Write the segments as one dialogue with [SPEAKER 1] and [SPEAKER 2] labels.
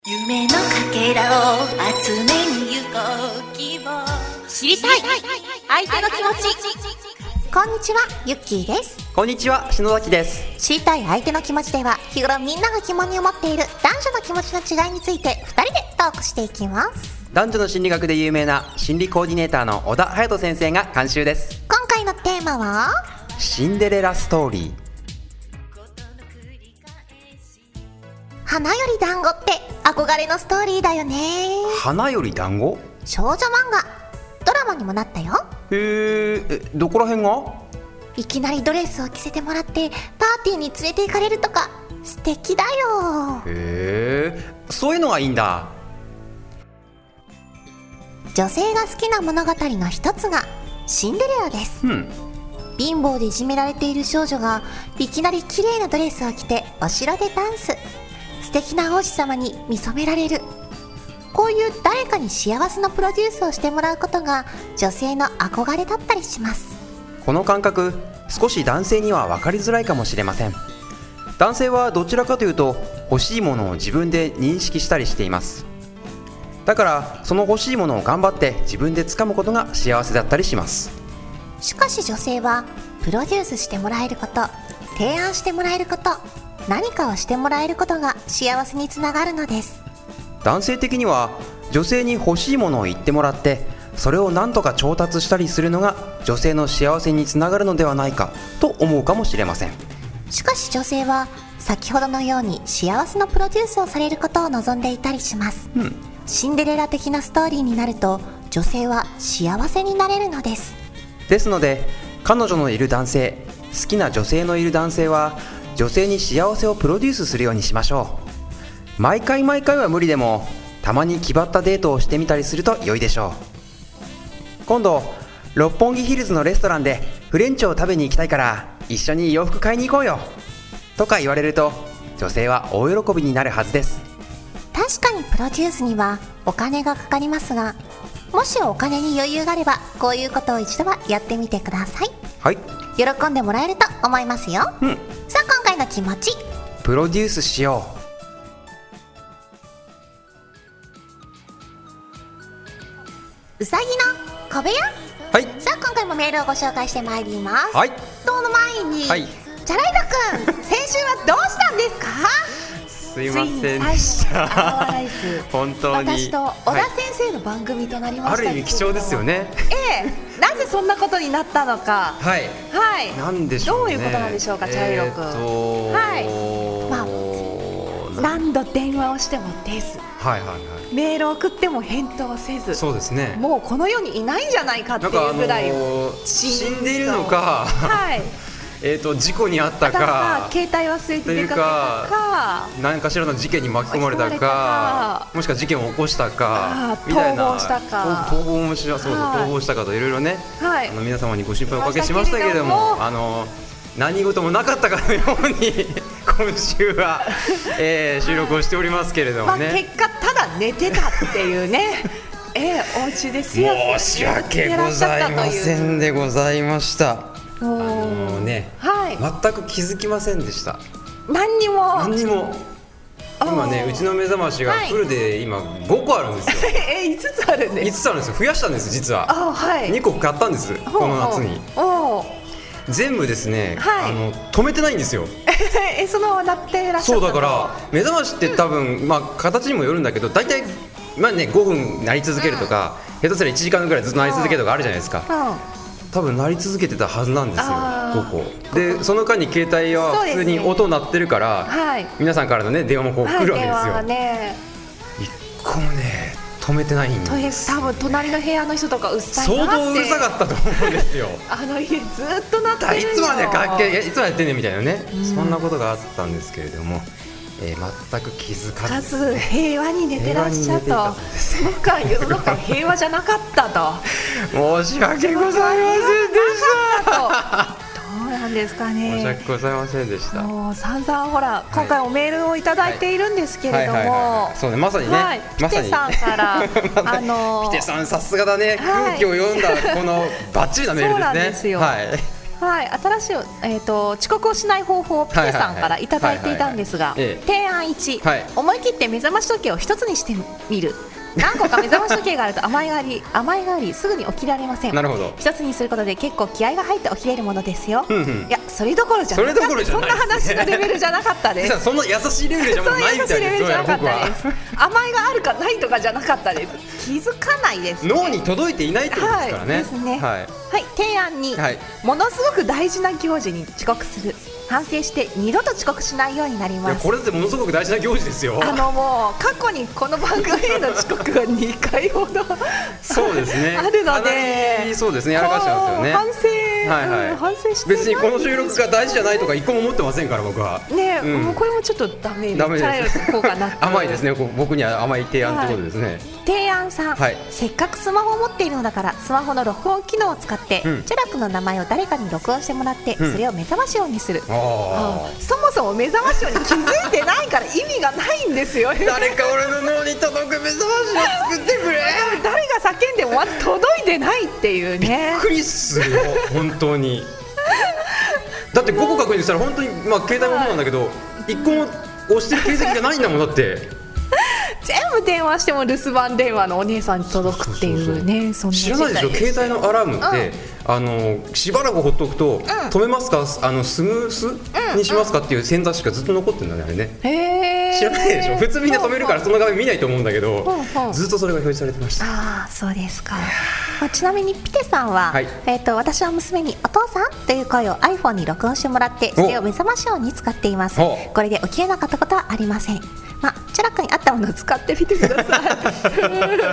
[SPEAKER 1] 夢のかけらを集めに行こう希望知りたい相手の気持ち。
[SPEAKER 2] こんにちは、ゆっきーです。
[SPEAKER 3] こんにちは、篠崎です。
[SPEAKER 2] 知りたい相手の気持ちでは、日頃みんなが疑問に思っている男女の気持ちの違いについて2人でトークしていきます。
[SPEAKER 3] 男女の心理学で有名な心理コーディネーターの小田隼人先生が監修です。
[SPEAKER 2] 今回のテーマは
[SPEAKER 3] シンデレラストーリー。
[SPEAKER 2] 花より団子って憧れのストーリーだよね。
[SPEAKER 3] 花より団子？
[SPEAKER 2] 少女漫画、ドラマにもなったよ。
[SPEAKER 3] どこら辺が？
[SPEAKER 2] いきなりドレスを着せてもらってパーティーに連れて行かれるとか素敵だよ。
[SPEAKER 3] そういうのがいいんだ。
[SPEAKER 2] 女性が好きな物語の一つがシンデレラです。貧乏でいじめられている少女がいきなり綺麗なドレスを着てお城でダンス、素敵な王子様に見初められる。こういう誰かに幸せのプロデュースをしてもらうことが女性の憧れだったりします。
[SPEAKER 3] この感覚、少し男性には分かりづらいかもしれません。男性はどちらかというと欲しいものを自分で認識したりしています。だからその欲しいものを頑張って自分で掴むことが幸せだったりします。
[SPEAKER 2] しかし女性はプロデュースしてもらえること、提案してもらえること、何かをしてもらえることが幸せにつながるのです。
[SPEAKER 3] 男性的には女性に欲しいものを言ってもらってそれを何とか調達したりするのが女性の幸せにつながるのではないかと思うかもしれません。
[SPEAKER 2] しかし女性は先ほどのように幸せのプロデュースをされることを望んでいたりします。シンデレラ的なストーリーになると女性は幸せになれるのです。
[SPEAKER 3] ですので彼女のいる男性、好きな女性のいる男性は女性に幸せをプロデュースするようにしましょう。毎回は無理でもたまに気張ったデートをしてみたりすると良いでしょう。今度六本木ヒルズのレストランでフレンチを食べに行きたいから一緒に洋服買いに行こうよとか言われると女性は大喜びになるはずです。
[SPEAKER 2] 確かにプロデュースにはお金がかかりますが、もしお金に余裕があればこういうことを一度はやってみてください。
[SPEAKER 3] はい、
[SPEAKER 2] 喜んでもらえると思いますよ。さあ今回の気持ち、
[SPEAKER 3] プロデュースしよう。
[SPEAKER 2] うさぎの小部屋。
[SPEAKER 3] はい、
[SPEAKER 2] さあ今回もメールをご紹介してまいります。
[SPEAKER 3] はい、
[SPEAKER 2] その前に、
[SPEAKER 3] はい、
[SPEAKER 2] チャライドくん先週はどうしたんですか？
[SPEAKER 3] すいませんでした本当に
[SPEAKER 4] 私と小田先生の番組となりました、
[SPEAKER 3] ある意味貴重ですよね。
[SPEAKER 4] なぜそんなことになったのか。
[SPEAKER 3] はい、なんでしょうね。
[SPEAKER 4] どういうことなんでしょうか、茶色くん。何度電話をしても出ず、メールを送っても返答せず、
[SPEAKER 3] そうですね、
[SPEAKER 4] もうこの世にいないんじゃないかっていうぐらい
[SPEAKER 3] 死んでいるのか事故にあったか、
[SPEAKER 4] 携帯忘れて出かけたか、
[SPEAKER 3] 何かしらの事件に巻き込まれたか、もしくは事件を起こしたかみたいな、
[SPEAKER 4] 逃亡したか、
[SPEAKER 3] 逃亡したかといろいろね、皆様にご心配をおかけしましたけれども、何事もなかったかのように今週は、収録をしておりますけれどもね、
[SPEAKER 4] 結果ただ寝てたっていうねお家ですよ。
[SPEAKER 3] 申し訳ございませんでございました。全く気づきませんでした。
[SPEAKER 4] 何にも
[SPEAKER 3] 今ね、うちの目覚ましがフルで今5個あるんですよ。
[SPEAKER 4] 5つあるんです。
[SPEAKER 3] 5つあるんですよ。増やしたんです実は。2個買ったんです、この夏に。全部ですね、止めてないんですよ。
[SPEAKER 4] その鳴ってらっしゃった。
[SPEAKER 3] そうだから目覚ましって多分形にもよるんだけど、大体5分鳴り続けるとか、下手すら1時間ぐらいずっと鳴り続けるとかあるじゃないですか。多分鳴り続けてたはずなんですよ、5個で。その間に携帯は普通に音鳴ってるから、皆さんからのね電話もこう来るわけですよ。1個もね止めてないんです。
[SPEAKER 4] 多分隣の部屋の人とかうっさいなって、
[SPEAKER 3] 相当うるさかったと思うんですよ
[SPEAKER 4] 家ずっと鳴ってるよ、
[SPEAKER 3] いつまでやってんねんみたいなね、そんなことがあったんですけれども、全く気づかず
[SPEAKER 4] 平和に寝てらっしゃったと。その間世の中平和じゃなかったと
[SPEAKER 3] 申し訳ございませんでした
[SPEAKER 4] どうなんですかね。
[SPEAKER 3] 申し訳ございませんでした。
[SPEAKER 4] もう散々ほら、今回おメールをいただいているんですけれども、
[SPEAKER 3] そうね、まさにね、
[SPEAKER 4] ピテさんから
[SPEAKER 3] ピテさんさすがだね、空気を読んだこのバッチリなメールですね。
[SPEAKER 4] そうなんですよ。 はい、新しい、遅刻をしない方法をピテさんからいただいていたんですが、提案1、はい、思い切って目覚まし時計を一つにしてみる。何個か目覚まし時計があると甘えがありすぐに起きられません。
[SPEAKER 3] なるほど。
[SPEAKER 4] 一つにすることで結構気合が入って起きれるものですよ。いや、それどころじゃなかった。そんな話のレベルじゃなかったです。
[SPEAKER 3] そんな優しいレベルじゃないみたいです。
[SPEAKER 4] 甘えがあるかないとかじゃなかったです。気づかないです、ね。
[SPEAKER 3] 脳に届いていないってことですからね。
[SPEAKER 4] ですね。はい。提案2、はい、ものすごく大事な行事に遅刻する。反省して二度と遅刻しないようになります。
[SPEAKER 3] いや、これってものすごく大事な行事ですよ。
[SPEAKER 4] もう過去にこの番組への遅刻が2回ほど
[SPEAKER 3] そうですね
[SPEAKER 4] あるので、
[SPEAKER 3] そうですね、やらかしてますよね。
[SPEAKER 4] 反省、反省して
[SPEAKER 3] 別にこの収録が大事じゃないとか一個も思ってませんから、僕は
[SPEAKER 4] ね、もうこれもちょっとダメですこうかな
[SPEAKER 3] 甘いですね。僕には甘い提案ってことですね。
[SPEAKER 4] 提案3、せっかくスマホを持っているのだからスマホの録音機能を使って、チェラクの名前を誰かに録音してもらって、それを目覚まし音にする。そもそも目覚まし音に気づいてないから意味がないんですよ。
[SPEAKER 3] 誰か俺の脳に届く目覚ましを作ってくれ。
[SPEAKER 4] 誰が叫んでもまず届いてないっていうね。
[SPEAKER 3] びっくりするよ本当に。だって5個確認したら本当に、携帯もそうなんだけど、1個も押してる形跡がないんだもん。だって
[SPEAKER 4] 全部電話しても留守番電話のお姉さんに届くっていうね。
[SPEAKER 3] 知らないでしょ。携帯のアラームって、しばらくほっとくと、止めますか、スムースにしますかっていう選択肢がずっと残ってるんだね、あれね。知らないでしょ。普通みんな止めるからその画面見ないと思うんだけど、ずっとそれが表示されてました。
[SPEAKER 4] ああ、そうですか。ちなみにピテさんは、私は娘にお父さんという声を iPhone に録音してもらって、それを目覚まし音に使っています。これで起きれなかったことはありません。チャラクに合ったものを使ってみてください。なかった。
[SPEAKER 3] あ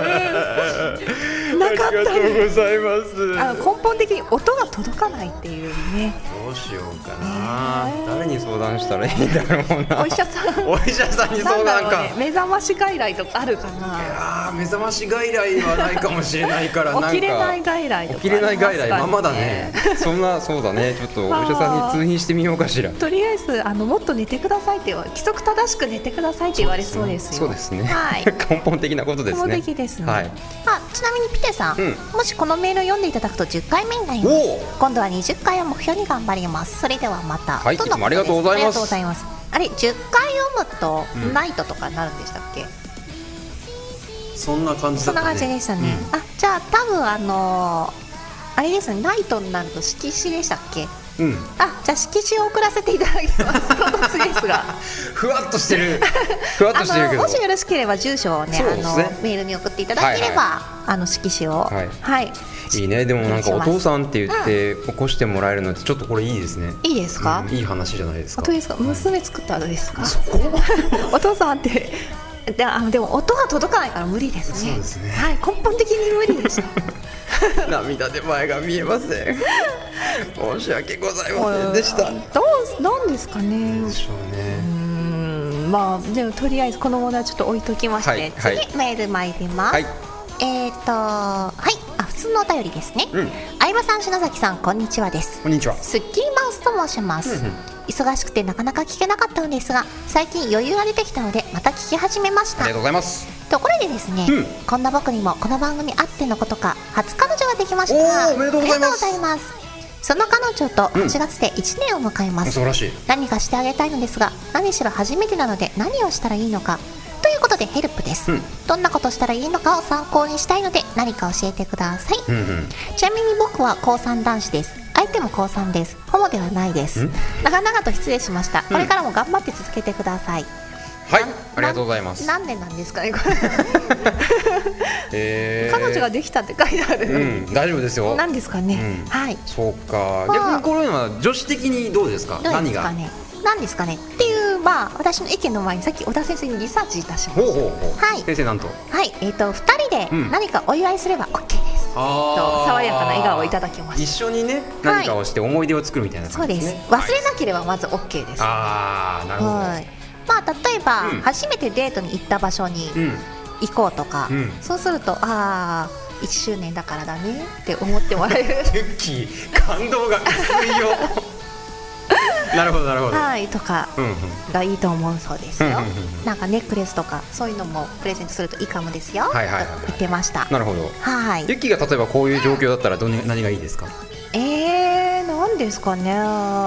[SPEAKER 3] りがとうございます。
[SPEAKER 4] 根本的に音が届かないっていうね。
[SPEAKER 3] どうしようかな。誰に相談したらいいんだろうな。
[SPEAKER 4] お医者さん。
[SPEAKER 3] お医者さんに相談か。
[SPEAKER 4] 目覚まし外来とかあるかな。い
[SPEAKER 3] や、目覚まし外来はないかもしれないから、なんか
[SPEAKER 4] 起きれない外来とか。
[SPEAKER 3] 起きれない外来、ままだね。そうだね。ちょっとお医者さんに通院してみようかしら。
[SPEAKER 4] とりあえずもっと寝てくださいって規則正しく寝てくださいって言われそうですよ。
[SPEAKER 3] そうですね。根本的なことですね。
[SPEAKER 4] 根本的ですね。
[SPEAKER 2] ちなみにピテさん、もしこのメールを読んでいただくと10回目になります。今度は20回を目標に頑張ります。それではまた。
[SPEAKER 3] はい、いつもありがとうございます。
[SPEAKER 2] あれ、10回読むとナイトとかになるんでしたっけ？
[SPEAKER 3] そんな感じだったね。
[SPEAKER 2] そんな感じでしたね。じゃあ多分あれですね、ナイトになると色紙でしたっけ？じゃあ色紙を送らせていただきます。唐突ですが
[SPEAKER 3] ふわっとしてるけど、
[SPEAKER 2] もしよろしければ住所をね、メールに送っていただければ、色紙を
[SPEAKER 3] いいね。でもなんかお父さんって言って起こしてもらえるのってちょっとこれいいですね。
[SPEAKER 2] いいですか？
[SPEAKER 3] いい話じゃないですか。
[SPEAKER 4] 本当ですか？娘作った後ですか？
[SPEAKER 3] そこ
[SPEAKER 4] お父さんってでも音が届かないから無理ですね。
[SPEAKER 3] そうですね。
[SPEAKER 4] はい、根本的に無理でした。
[SPEAKER 3] 涙で前が見えません。申し訳ございませんでした。
[SPEAKER 4] なんですかね。
[SPEAKER 3] でしょうね。
[SPEAKER 4] でもとりあえずこの問題はちょっと置いときまして、
[SPEAKER 2] 次メール参ります。普通のお便りですね。相葉さん、篠崎さん、こんにちはです。
[SPEAKER 3] こんにちは。
[SPEAKER 2] スッキリマウスと申します。忙しくてなかなか聞けなかったのですが、最近余裕が出てきたのでまた聞き始めました。
[SPEAKER 3] ありがとうございます。
[SPEAKER 2] ところでですね、こんな僕にもこの番組あってのことか初彼女ができました。
[SPEAKER 3] おめでとうございます。
[SPEAKER 2] その彼女と8月で1年を迎えます。
[SPEAKER 3] 素晴らしい。
[SPEAKER 2] 何かしてあげたいのですが、何しろ初めてなので何をしたらいいのかということでヘルプです。どんなことしたらいいのかを参考にしたいので何か教えてください。ちなみに僕は高3男子です。相手も高3です。ホモではないです。長々と失礼しました。これからも頑張って続けてください。
[SPEAKER 3] はい、ありがとうございます。
[SPEAKER 2] なんでなんですかね、こ
[SPEAKER 4] れ。彼女ができたって書いてある。
[SPEAKER 3] 大丈夫ですよ。
[SPEAKER 4] なんですかね。
[SPEAKER 2] はい。
[SPEAKER 3] そうか。逆にこういうのは女子的にどうですか。
[SPEAKER 2] 何がなんですかねっていう私の意見の前にさっき小田先生にリサーチいたしました。はい。
[SPEAKER 3] 先生なんと。
[SPEAKER 2] はい。2人で何かお祝いすれば OK です。爽やかな笑顔をいただきました。
[SPEAKER 3] 一緒にね、何かをして思い出を作るみたいな感じですね。
[SPEAKER 2] そうです。忘れなければまず OK です。
[SPEAKER 3] なるほど。
[SPEAKER 2] 例えば初めてデートに行った場所に行こうとか、そうすると1周年だからだねって思ってもらえる。
[SPEAKER 3] ユッキー、感動が薄いよ。なるほどなるほど。
[SPEAKER 2] はい、とかがいいと思うそうですよ。なんかネックレスとかそういうのもプレゼントするといいかもですよ。と言ってました。
[SPEAKER 3] なるほど。
[SPEAKER 2] はい。
[SPEAKER 3] ユッキーが例えばこういう状況だったら何がいいですか。
[SPEAKER 2] なん
[SPEAKER 4] ですかね。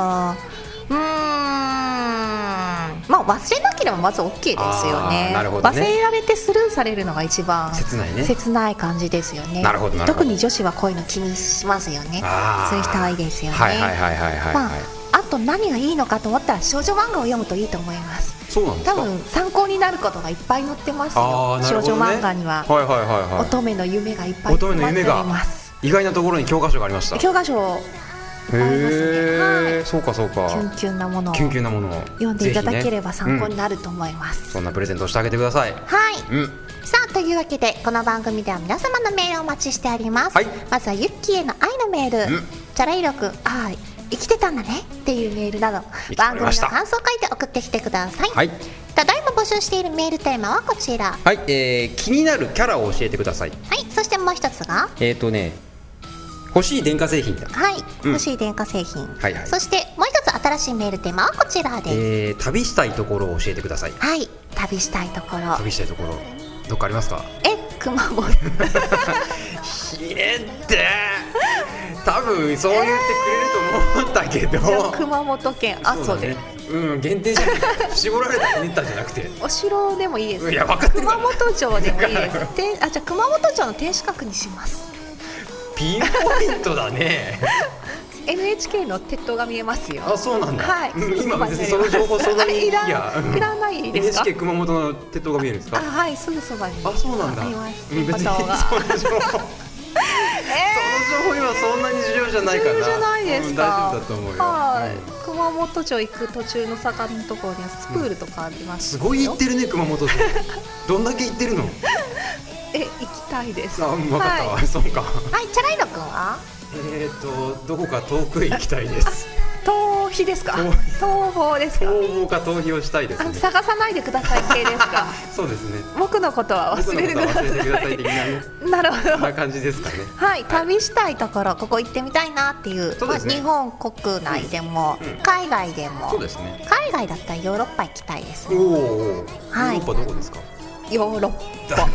[SPEAKER 4] まあ忘れなければまず OK ですよね。
[SPEAKER 3] なるほどね。
[SPEAKER 4] 忘れられてスルーされるのが一番
[SPEAKER 3] 切ないね。
[SPEAKER 4] 切ない感じですよね。
[SPEAKER 3] なるほどなるほど。
[SPEAKER 4] 特に女子はこういうの気にしますよね。そういう人はいいですよね。
[SPEAKER 3] はいはいはいはいはい、
[SPEAKER 4] まあ、あと何がいいのかと思ったら少女漫画を読むといいと思います。
[SPEAKER 3] そうなんですか。
[SPEAKER 4] 多分参考になることがいっぱい載ってますよ。少女漫画には、
[SPEAKER 3] はいはいはいはい、
[SPEAKER 4] 乙女の夢がいっぱい詰まっております。
[SPEAKER 3] 意外なところに教科書がありました。
[SPEAKER 4] 教科書
[SPEAKER 3] へえ、そうかそうか。
[SPEAKER 4] キュンキュンなものを読んでいただければ参考になると思います。
[SPEAKER 3] そんなプレゼントをしてあげてください。
[SPEAKER 2] はい、さあというわけでこの番組では皆様のメールをお待ちしております。まずはユッキーへの愛のメール、チャライロくん生きてたんだねっていうメールなど番組の感想を書いて送ってきてください。ただいま募集しているメールテーマはこちら。
[SPEAKER 3] 気になるキャラを教えてください。
[SPEAKER 2] そしてもう一つが
[SPEAKER 3] 欲しい電化製品だ。
[SPEAKER 2] 欲しい電化製品。そしてもう一つ新しいメールテーマはこちらで
[SPEAKER 3] す。旅したいところを教えてください。
[SPEAKER 2] 旅したいところ。
[SPEAKER 3] 旅したいところどっかありますか？
[SPEAKER 2] 熊本。
[SPEAKER 3] ひねって多分そう言ってくれると思ったけど、
[SPEAKER 4] じゃあ熊本県阿蘇で、
[SPEAKER 3] 限定じゃなくて絞られたひねったんじゃなくて
[SPEAKER 4] お城でもいいです。
[SPEAKER 3] いや分かってるから
[SPEAKER 4] 熊本城でもいいです。じゃあ熊本城の天守閣にします。
[SPEAKER 3] ピンポイントだね。
[SPEAKER 4] NHK の鉄塔が見えますよ。
[SPEAKER 3] そうなんだ。今別にその
[SPEAKER 4] そ
[SPEAKER 3] 情報そんなに
[SPEAKER 4] いらないですか？
[SPEAKER 3] NHK 熊本の鉄塔が見えるんですか？
[SPEAKER 4] すぐそばに。
[SPEAKER 3] そうなんだ。別にその情報今そんなに重要じゃないかな。
[SPEAKER 4] 重要じゃないですか？
[SPEAKER 3] 大丈夫だと思うよ。
[SPEAKER 4] 熊本城行く途中の坂のところにはスプールとかあります。
[SPEAKER 3] すごい行ってるね熊本城。どんだけ行ってるの？
[SPEAKER 4] 行きたいです。
[SPEAKER 3] 分かったわ。そうか。
[SPEAKER 2] チャライロくんは？
[SPEAKER 3] どこか遠くへ行きたいです。
[SPEAKER 4] 逃避ですか？逃亡ですか？
[SPEAKER 3] 逃亡か逃避をしたいですね。
[SPEAKER 4] 探さないでください系ですか？
[SPEAKER 3] そうですね。
[SPEAKER 4] 僕のことは忘れてください
[SPEAKER 3] 的なね。
[SPEAKER 4] なるほど。
[SPEAKER 3] そんな感じですかね。
[SPEAKER 2] 旅したいところ、ここ行ってみたいなっていう、日本国内でも海外でも。
[SPEAKER 3] そうですね。
[SPEAKER 2] 海外だったらヨーロッパ行きたいですね。
[SPEAKER 3] ヨーロッパどこですか？
[SPEAKER 2] ヨーロッパ。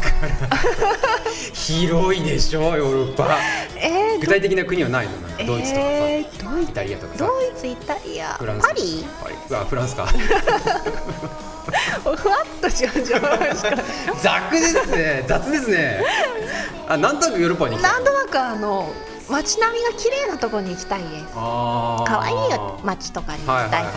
[SPEAKER 3] 広いでしょヨーロッパ。具体的な国はないの？ドイツとかさ、イタリアとかさ。
[SPEAKER 2] ドイツ、イタリア、パリ？
[SPEAKER 3] フランスか。
[SPEAKER 4] ふわっとしましょう。
[SPEAKER 3] 雑ですね。雑ですね。なんとなくヨーロッパに行きたい。
[SPEAKER 4] なんとなく街並みが綺麗なところに行きたいです。
[SPEAKER 2] 可愛い街とかに行きたいです。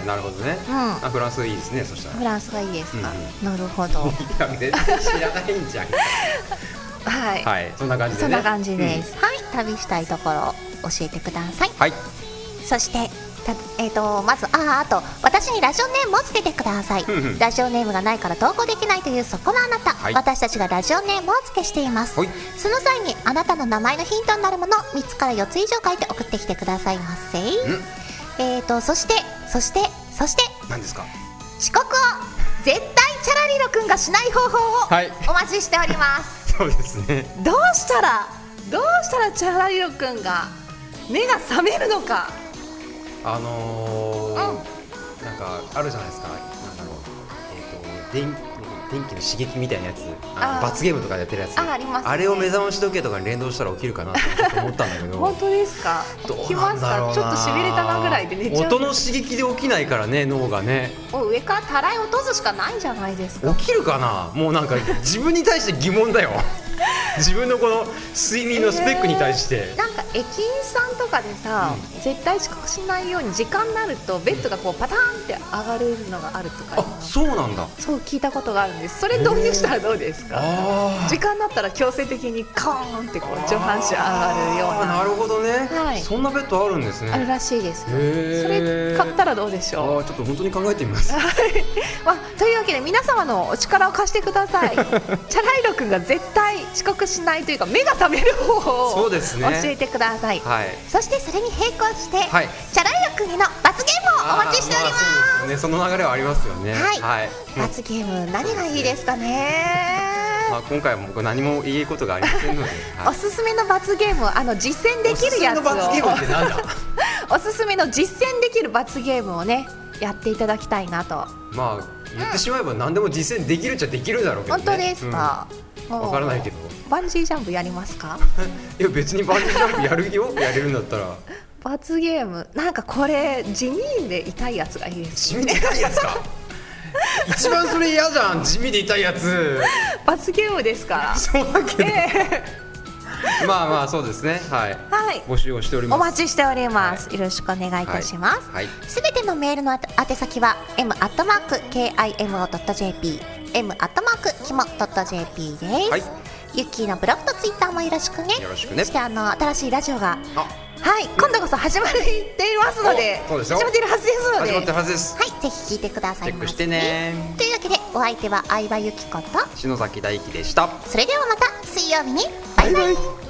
[SPEAKER 3] なるほどね。フランスいいですね。そしたら
[SPEAKER 2] フランスがいいですか？なるほど。
[SPEAKER 3] いや絶対知らないんじゃん。そんな感じでね。
[SPEAKER 2] そんな感じです。旅したいところ教えてください。そしてまずあと私にラジオネームをつけてください。ラジオネームがないから投稿できないというそこのあなた、私たちがラジオネームを付けしています。その際にあなたの名前のヒントになるもの3つから4つ以上書いて送ってきてくださいませ。そして
[SPEAKER 3] 何ですか？
[SPEAKER 2] 遅刻を絶対チャラリロくんがしない方法をお待ちしております。
[SPEAKER 3] そうですね。
[SPEAKER 4] どうしたらチャラリロくんが目が覚めるのか。
[SPEAKER 3] なんかあるじゃないですか。電気の刺激みたいなやつ、罰ゲームとかでやってるやつ。
[SPEAKER 2] ありますね。
[SPEAKER 3] あれを目覚まし時計とかに連動したら起きるかなと思ったんだけど。
[SPEAKER 4] 本当ですか？起きますか？ちょっとしびれたなぐらいで寝ちゃう。
[SPEAKER 3] 音の刺激で起きないからね、脳がね。
[SPEAKER 2] 上からたらい落とすしかないんじゃないですか？
[SPEAKER 3] 起きるかな。もうなんか自分に対して疑問だよ。自分のこの睡眠のスペックに対して、
[SPEAKER 4] なんか駅員さんとかでさ、絶対遅刻しないように時間になるとベッドがこうパターンって上がるのがあるとか。
[SPEAKER 3] そうなんだ。
[SPEAKER 4] そう聞いたことがあるんです。それ導入したらどうですか？時間になったら強制的にカーンってこう上半身上がるような。
[SPEAKER 3] なるほどね。そんなベッドあるんですね。
[SPEAKER 4] あるらしいですよ。それ買ったらどうでしょう？
[SPEAKER 3] ちょっと本当に考えてみます。
[SPEAKER 4] というわけで皆様のお力を貸してください。チャライロくんが絶対遅刻しないというか目が覚める方法を教えてください。
[SPEAKER 2] そしてそれに並行して、チャライロくんへの罰ゲームをお待ちしております。
[SPEAKER 3] その流れはありますよね。
[SPEAKER 2] 罰ゲーム何がいいですかね。
[SPEAKER 3] 今回は僕何も言えることがありませんので、
[SPEAKER 4] おすすめの罰ゲームを実践できるやつを。おすすめの実践できる罰ゲームをねやっていただきたいなと。
[SPEAKER 3] 言ってしまえば何でも実践できるっちゃできるだろうけどね。
[SPEAKER 4] 本当ですか？
[SPEAKER 3] わからないけど。
[SPEAKER 4] バンジージャンプやりますか？
[SPEAKER 3] いや別にバンジージャンプやるよ。やれるんだったら
[SPEAKER 4] 罰ゲーム、なんかこれ地味で痛いやつがいいですね。
[SPEAKER 3] 地味で痛いやつか一番それ嫌じゃん、地味で痛いやつ。
[SPEAKER 4] 罰ゲームですから。
[SPEAKER 3] そうだけど、まあまあそうですね、はい、
[SPEAKER 4] はい、
[SPEAKER 3] 募集をしております。
[SPEAKER 4] お待ちしております、はい、よろしくお願いいたします。
[SPEAKER 2] すべてのメールの宛先は m@kimo.jp m@kimo.jp です、はい、ユッキーのブログとツイッターもよろしくね。
[SPEAKER 3] よろしくね。
[SPEAKER 2] そして新しいラジオが
[SPEAKER 4] はい、今度こそ始まっていますので、
[SPEAKER 3] そうですよ、
[SPEAKER 4] 始まっているはずですので、
[SPEAKER 3] 始まってるはずです。
[SPEAKER 2] はい、ぜひ聞いてくださいませ。
[SPEAKER 3] チェックしてね。
[SPEAKER 2] というわけでお相手は相葉由紀子と
[SPEAKER 3] 篠崎大輝でした。
[SPEAKER 2] それではまた水曜日にバイバイ。